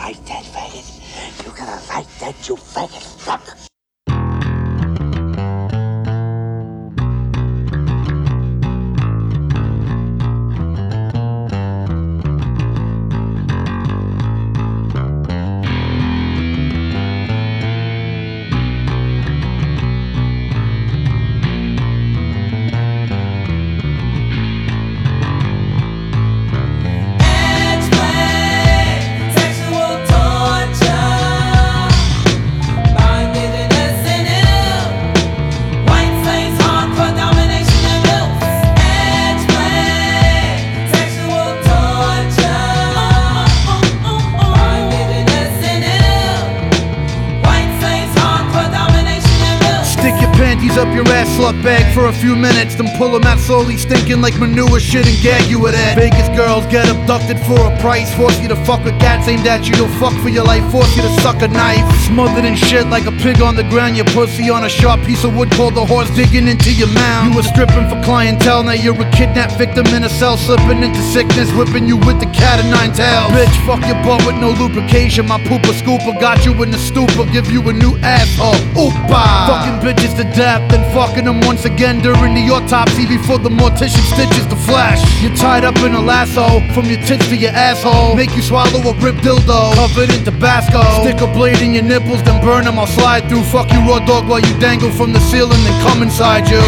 like that, faggot. You gotta like that, you faggot fuck. Panties up your ass, slut bag for a few minutes, then pull them out slowly, stinking like manure shit, and gag you with it. Vegas girls get abducted for a price, force you to fuck with cats aimed at you. You'll fuck for your life, force you to suck a knife. Smothered in shit like a pig on the ground, your pussy on a sharp piece of wood called a horse digging into your mouth. You were stripping for clientele, now you're a kidnapped victim in a cell, slipping into sickness, whipping you with the cat of nine tails. Bitch, fuck your butt with no lubrication, my pooper scooper got you in the stupor, give you a new asshole. Oopa! Fucking bitches to death, then fucking them once again during the autopsy before the mortician stitches the flesh. You're tied up in a lasso from your tits to your asshole, make you swallow a ripped dildo covered in Tabasco. Stick a blade in your nipples, then burn them. I'll slide through, fuck you raw dog while you dangle from the ceiling, then come inside you.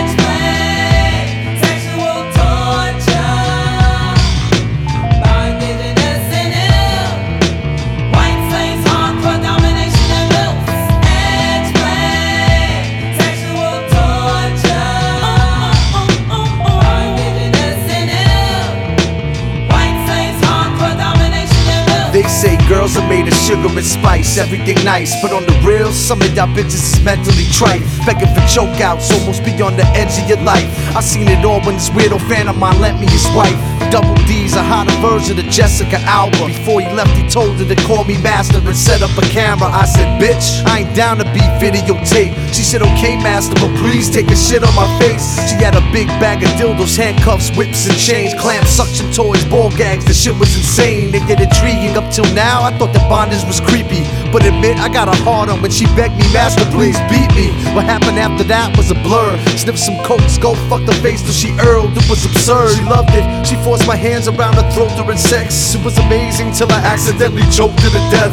They say girls are made of sugar and spice, everything nice, but on the real, some of y'all bitches is mentally trite, begging for chokeouts, almost beyond the edge of your life. I seen it all when this weirdo fan of mine lent me his wife. Double D's, a hotter version of Jessica Alba. Before he left, he told her to call me master and set up a camera. I said, bitch, I ain't down to be videotape. She said, okay, master, but please take a shit on my face. She had a big bag of dildos, handcuffs, whips, and chains, clamps, suction toys, ball gags. The shit was insane. They get intriguing up till now. I thought the bondage was creepy, but admit I got a hard on when she begged me, master, please beat me. What happened after that was a blur. Sniff some cokes, go fuck the face till she earled. It was absurd. She loved it. She forced my hands around her throat during sex. It was amazing till I accidentally choked her to death.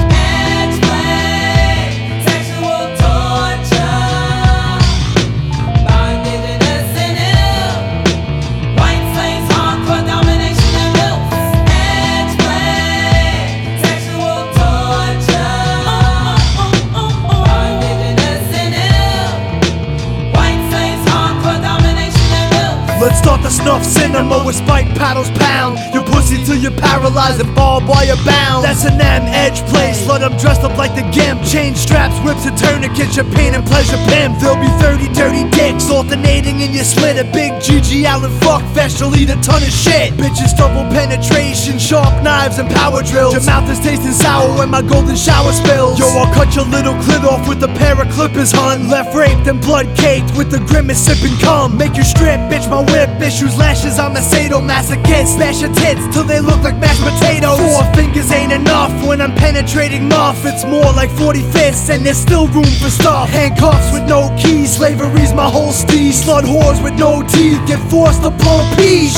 Let's start the snuff cinema with spike paddles pound your pussy till you're paralyzed and barbed wire bound. That's an M edge play, slut I'm dressed up like the gimp. Chain straps, whips and tourniquets, your pain and pleasure pimp. There'll be 30 dirty dicks alternating in your slit. A big GG Allen fuck fest, you'll eat a ton of shit. Bitches double penetration, sharp knives and power drills. Your mouth is tasting sour when my golden shower spills. Yo, I'll cut your little clit off with a pair of clippers, hun. Left raped and blood caked with the grimace sipping cum. Make you strip, bitch, my whip issues lashes, I'm a sadomasochist. Smash your tits till they look like mashed potatoes. 4 fingers ain't enough when I'm penetrating muff. It's more like 40 fists and there's still room for stuff. Handcuffs with no keys, slavery's my whole steez. Slut whores with no teeth get forced to pull peach.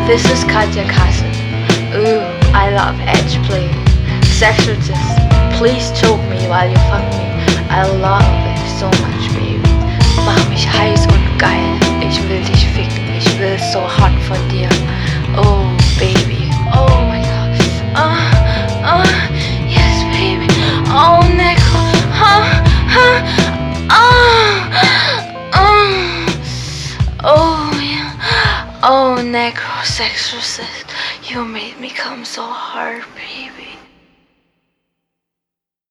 This is Katja Kassen. Ooh, I love edge play. Sexualist, please choke me while you fuck me. I love it so much, baby. Mach mich heiß und geil. Ich will dich ficken. Ich will so hot von dir. Oh, baby. Oh my god. Yes, baby. Oh, Necro. Oh, yeah. Oh, necrosexualist, you made me come so hard, baby.